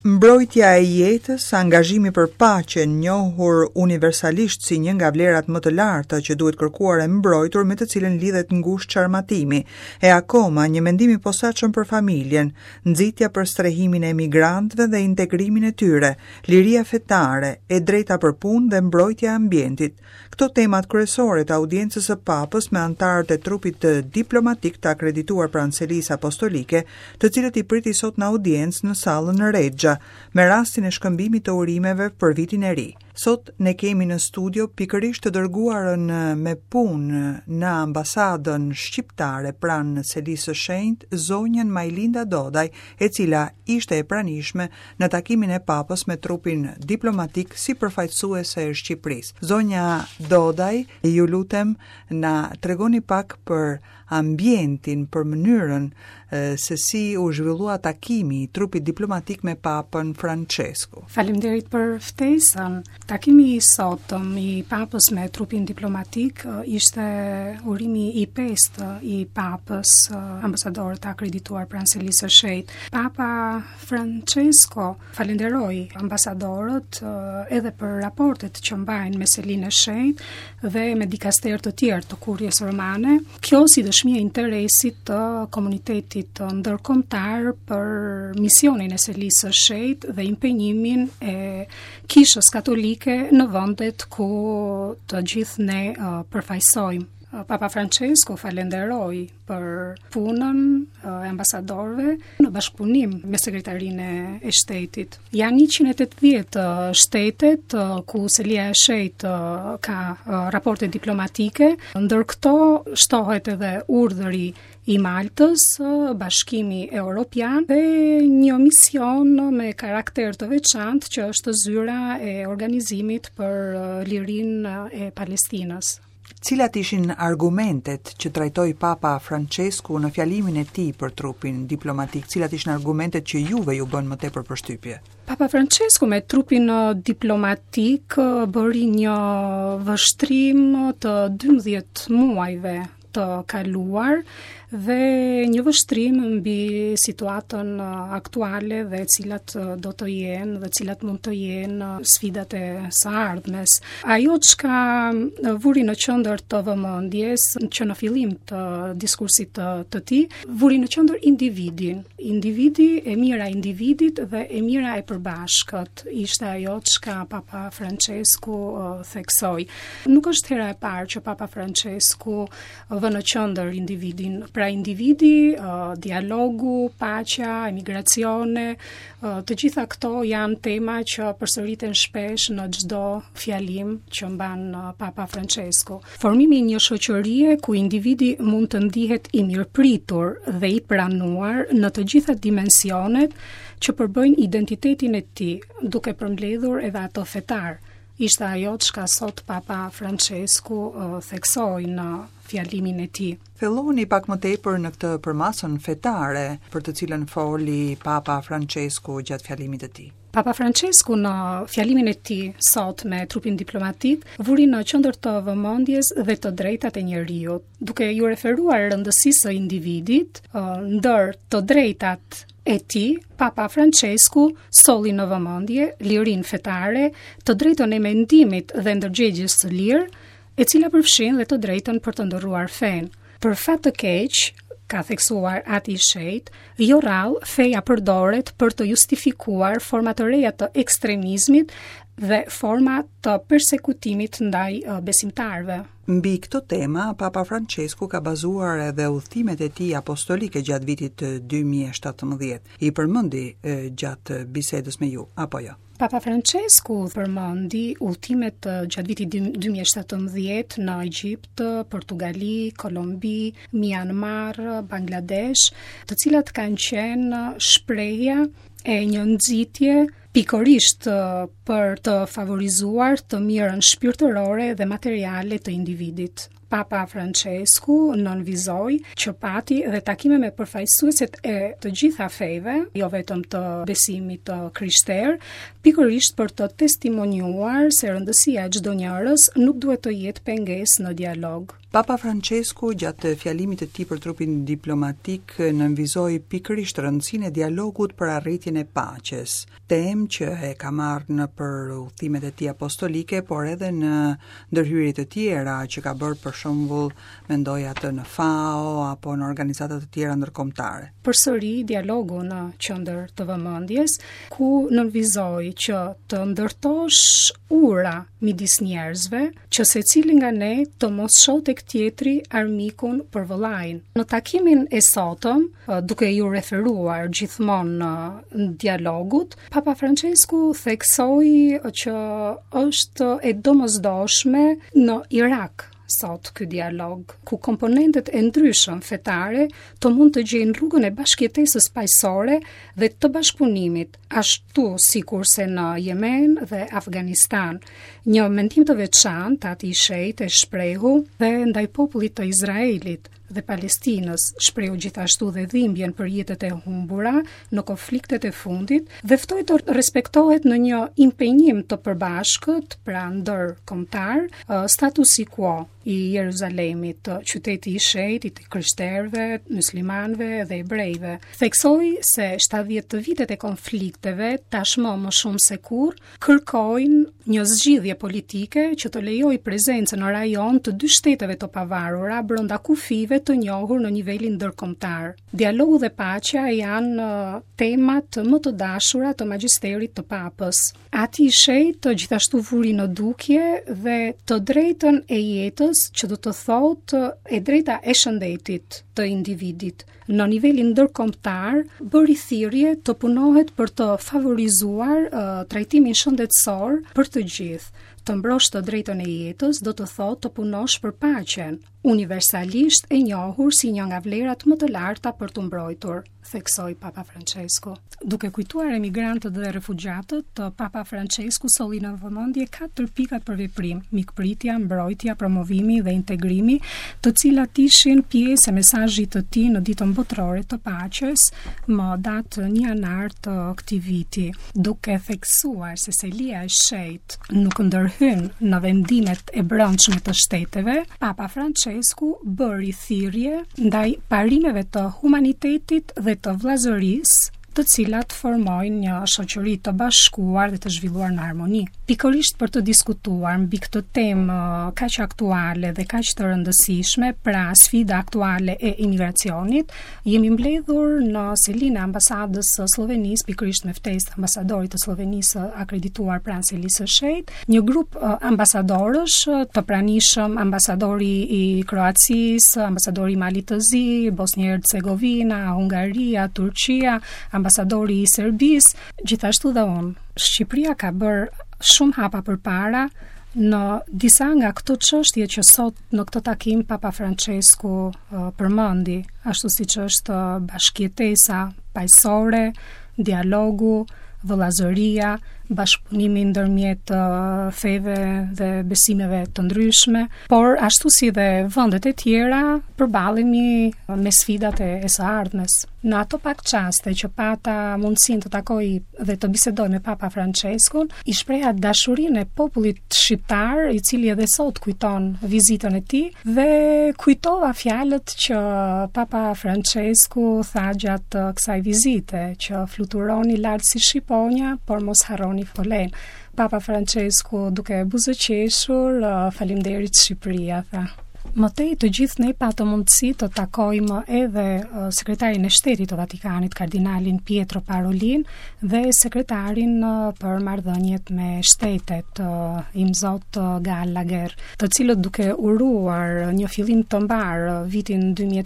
Mbrojtja e jetës, angazhimi për paqen, njohur universalisht si një nga vlerat më të larta që duhet kërkuar e mbrojtur, me të cilën lidhet ngushtë çarmatimi, e akoma një mendim i posaçëm për familjen, nxitja për strehimin e emigrantëve dhe integrimin e tyre, liria fetare, e drejta për punë dhe mbrojtja e ambientit. Këto temat kryesore të audiencës së Papës me anëtarët e trupit diplomatik të akredituar pranë Selisë Apostolike, të cilët i priti sot në audiencë në sallën Rexha, me rastin e shkëmbimit të urimeve për vitin e ri. Sot ne kemi në studio pikërisht të dërguarën me punë në ambasadën shqiptare pranë Selisë së Shenjtë, zonjën Majlinda Dodaj, e cila ishte e pranishme në takimin e Papës me trupin diplomatik si përfaqësuese e Shqipërisë. Zonja Dodaj, ju lutem na tregoni pak për ambientin, për mënyrën se si u zhvillua takimi i trupit diplomatik me Papën Francesco. Faleminderit për ftesën. Takimi i sotëm i Papës me trupin diplomatik ishte urimi i pestë i Papës, ambasadorët akredituar pranë Selisë së Shenjtë. Papa Francesco falenderoi ambasadorët edhe për raportet që mbajnë me Selinë e Shenjtë dhe me dikasterë të tjerë të Kurjes Romane. Kjo si dëshmi e interesit të komunitetit ndërkombëtar për misionin e Selisë së Shenjtë dhe impenjimin e Kishës Katolike në vendet ku të gjithë ne përfaqësojmë. Papa Francesco falenderoi për punën e ambasadorëve në bashkëpunim me sekretarinë e shtetit. Janë 180 shtetet ku Selia e Shenjtë ka raporte diplomatike, ndër këto shtohet edhe urdhëri i Maltës, Bashkimi Evropian dhe një mision me karakter të veçantë që është zyra e organizimit për lirinë e Palestinës. Cilat ishin argumentet që trajtoi Papa Francesco në fjalimin e tij për trupin diplomatik? Cilat ishin argumentet që juve ju bën më tepër përshtypje? Papa Francesco me trupin diplomatik bëri një vështrim të 12 muajve të kaluar dhe një vështrim mbi situatën aktuale dhe cilat do të jenë dhe cilat mund të jenë sfidat e së ardhmes. Ajo çka vuri në qendër të vëmendjes që në fillim të diskursit të tij, vuri në qendër individi, e mira e individit dhe e mira e përbashkët. Ishte ajo çka Papa Francesco theksoi. Nuk është hera e parë që Papa Francesco vë në qendër individin. Pra individi, dialogu, paqja, emigracione, të gjitha këto janë tema që përsëriten shpesh në çdo fjalim që mban Papa Francesco. Formimi i një shoqërie ku individi mund të ndihet i mirëpritur dhe i pranuar në të gjitha dimensionet që përbëjnë identitetin e tij, duke përmbledhur edhe ato fetar. Ishte ajo çka sot Papa Francesco theksoi në fjalimin e tij. Filloni pak më tepër në këtë përmasën fetare për të cilën foli Papa Francesco gjatë fjalimit të tij. Papa Francesco në fjalimin e tij sot me trupin diplomatik vuri në qendër të vëmendjes dhe të drejtat e njerëzit, duke ju referuar rëndësisë së individit ndër të drejtat e tij. Papa Francesco solli në vëmendje lirinë fetare, të drejtën e mendimit dhe ndërgjegjes së lirë, e cila përfshin dhe të drejtën për të ndërruar fen. Për fat të keq, ka theksuar ati i shenjtë, jo rrallë feja përdoret për të justifikuar forma të reja të ekstremizmit dhe forma të persekutimit ndaj besimtarve. Mbi këto tema, Papa Francesco ka bazuar edhe udhëtimet e tij apostolike gjatë vitit 2017. I përmendi gjatë bisedës me ju, apo jo? Papa Francesco përmendi udhëtimet gjatë vitit 2017 në Egjipt, Portugali, Kolombi, Myanmar, Bangladesh, të cilat kanë qenë shprehja e një nxitje pikërisht për të favorizuar të mirën shpirtërore dhe materiale të individit. Papa Francesco nënvizoi që pati dhe takime me përfaqësuesit e të gjitha feve, jo vetëm të besimit të krishterë, pikërisht për të testimonjuar se rëndësia e çdo njërës nuk duhet të jetë pengesë në dialog. Papa Francesku gjatë fjalimit të tij për trupin diplomatik nënvizoi pikërisht rëndësinë e dialogut për arritjen e paqes, temë që e ka marrë në për udhëtimet e tij apostolike, por edhe në ndërhyrje të tjera që ka bërë, për shembull, mendoj atë në FAO apo në organizata të tjera ndërkombëtare. Përsëri dialogu në qendër të vëmendjes, ku nënvizoi që të ndërtosh ura midis njerëzve, që secili nga ne të mos shohë tek tjetri armikun për vëllain. Në takimin e sotëm, duke ju referuar gjithmonë në dialogut, Papa Francesku theksoi që është e domosdoshme në Irak sot ky dialog, ku komponentet e ndryshëm fetare të mund të gjejnë rrugën e bashkëjetesës paqësore dhe të bashkëpunimit, ashtu sikurse në Yemen dhe Afganistan. Një mendim të veçantë aty i shejt e shprehu dhe ndaj popullit të Izraelit dhe Palestinës, shprehu gjithashtu dhe dhimbjen për jetët e humbura në konfliktet e fundit dhe ftoi të respektohet në një impenjim të përbashkët pra ndërkombëtar statusi quo i Jeruzalemit, qyteti i shenjtë i krishterëve, muslimanëve dhe hebrejve. Theksoi se 70 vitet e konflikteve, tashmë më shumë se kurrë, kërkojnë një zgjidhje politike që të lejojë prezencën në rajon të dy shteteve të pavarura brenda kufive të njohur në nivelin ndërkombëtar. Dialogu dhe paqja janë temat më të dashura të magjisterit të Papës. Ati i shenjtë gjithashtu vuri në dukje dhe të drejtën e jetës, që do të thotë e drejta e shëndetit të individit. Në nivelin ndërkombëtar, bëri thirrje të punohet për të favorizuar trajtimin shëndetësor për të gjithë. Të mbrosh të drejtën e jetës do të thotë të punosh për paqen, universalisht e njohur si një nga vlerat më të larta për të mbrojtur, theksoi Papa Francesku. Duke kujtuar emigrantët dhe refugjatët, Papa Francesku solli në vëmendje 4 pikat për veprim: mikpritja, mbrojtja, promovimi dhe integrimi, të cilat ishin pjesë e mesazhit të tij në ditën botërore të paqes, më datë 1 janar të këtij viti, duke theksuar se selia e shejtë nuk ndërhyn në vendimet e brendshme të shteteve. Papa Francesku bëri thirrje ndaj parimeve të humanitetit dhe të vllazërisë, të cilat formojnë një shoqëri të bashkuar dhe të zhvilluar në harmoni. Pikërisht për të diskutuar mbi këtë temë kaq aktuale dhe kaq të rëndësishme, pra sfida aktuale e imigracionit, jemi mbledhur në selinë e ambasadës së Slovenisë, pikërisht me ftesë të ambasadorit të Slovenisë akredituar pranë selisë së shenjtë, një grup ambasadorësh të pranishëm, ambasadori i Kroacisë, ambasadori i Malit të Zi, Bosnia Hercegovina, Hungaria, Turqia, ambasadori i Serbisë, gjithashtu dhe unë. Shqipëria ka bërë shumë hapa përpara në disa nga këto çështje që sot në këtë takim Papa Francesku përmendi, ashtu siç është bashkëjetesa paqësore, dialogu, vëllazëria, bashkëpunimi ndërmjet feve dhe besimeve të ndryshme, por ashtu si dhe vendet e tjera përballemi me sfidat e së ardhmes. Në ato pak çaste që pata mundësinë të takoj dhe të bisedoj me Papa Franceskun, i shpreha dashurinë e popullit shqiptar, i cili edhe sot kujton vizitën e tij, dhe kujtova fjalët që Papa Francesku tha gjatë kësaj vizite, që fluturoni lart si shqiponja, por mos harroni folen. Papa Francesku, duke buzëqeshur, faleminderit Shqipëria, tha. Mëtej të gjithë ne patëm mundësi të takojmë edhe sekretarin e shtetit të Vatikanit, kardinalin Pietro Parolin, dhe sekretarin për marrëdhëniet me shtetet, Imzot Gallagher, të cilët duke uruar një fillim të mbar vitin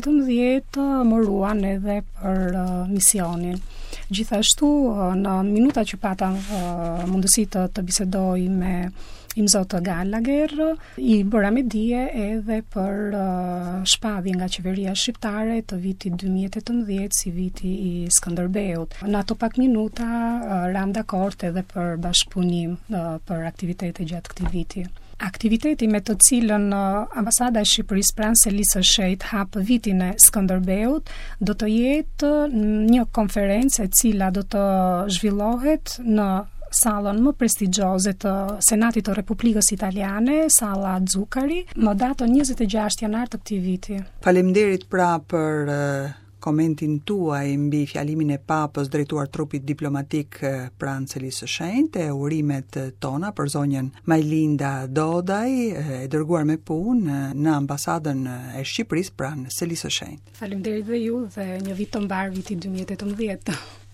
2018, moruan edhe për misionin. Gjithashtu, në minuta që pata mundësi të bisedoj me Imzot Gallagher, i bëra me dije edhe për shpavjen nga qeveria shqiptare të vitit 2018 si viti i Skënderbeut. Në ato pak minuta ram dakord edhe për bashkëpunim për aktivitete gjatë këtij viti. Aktiviteti me të cilën ambasada e Shqipërisë pranë selisë së shenjtë hap vitin e Skënderbeut do të jetë një konferencë e cila do të zhvillohet në sallën më prestigjioze të Senatit të Republikës Italiane, Salla Zuccari, më datën 26 janar të këtij viti. Faleminderit pra për komentin tuaj mbi fjalimin e Papës drejtuar trupit diplomatik pranë Celisë së Shenjtë, e urimet tona për zonjën Majlinda Dodaj, e dërguar me punë në ambasadën e Shqipërisë pranë Celisë së Shenjtë. Faleminderit dhe ju dhe një vit të mbar viti 2018.